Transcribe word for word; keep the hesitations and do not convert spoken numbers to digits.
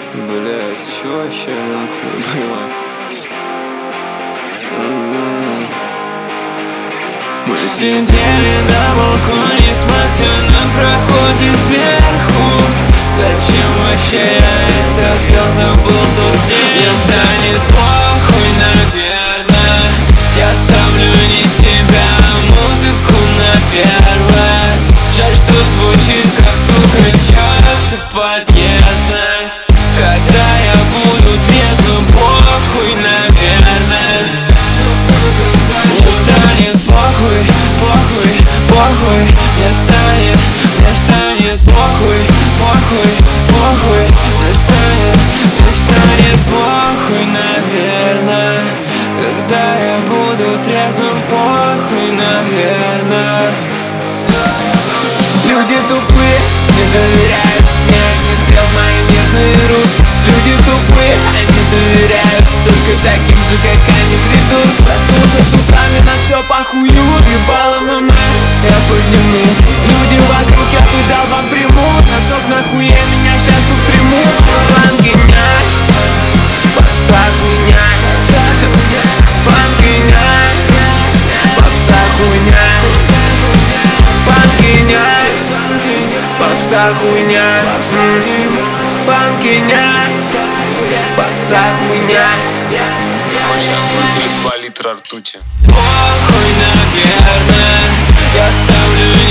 Блять, чё вообще нахуй было? Мы сидели на балконе, смотря на проходе сверху. Зачем вообще я это спел, забыл тот день. Мне станет похуй, наверное. Я ставлю не тебя, а музыку на первое. Жаль, что звучит как, сука, чё-то подъездное. Когда я буду трезвым, похуй, наверное. Мне станет похуй, похуй, похуй. Мне станет, мне станет похуй, похуй, похуй. Мне станет, мне станет похуй, наверное. Когда я буду трезвым, похуй, наверное. Люди тупые, не доверяют мне, не стрел в мои нежные руки. Люди тупые, они доверяют только таким же, как они, придут. Проснулся с утрами, на все похую, ебало на нас, я подниму. Люди вокруг, я бы дал вам примут. Носок нахуя, меня сейчас тут примут. План гениаль, попса хуйня. План гениаль, попса хуйня. План гениаль, попса хуйня. План гениаль, попса хуйня. Сейчас выпьет два литра ртути. Похуй, наверное. Я ставлю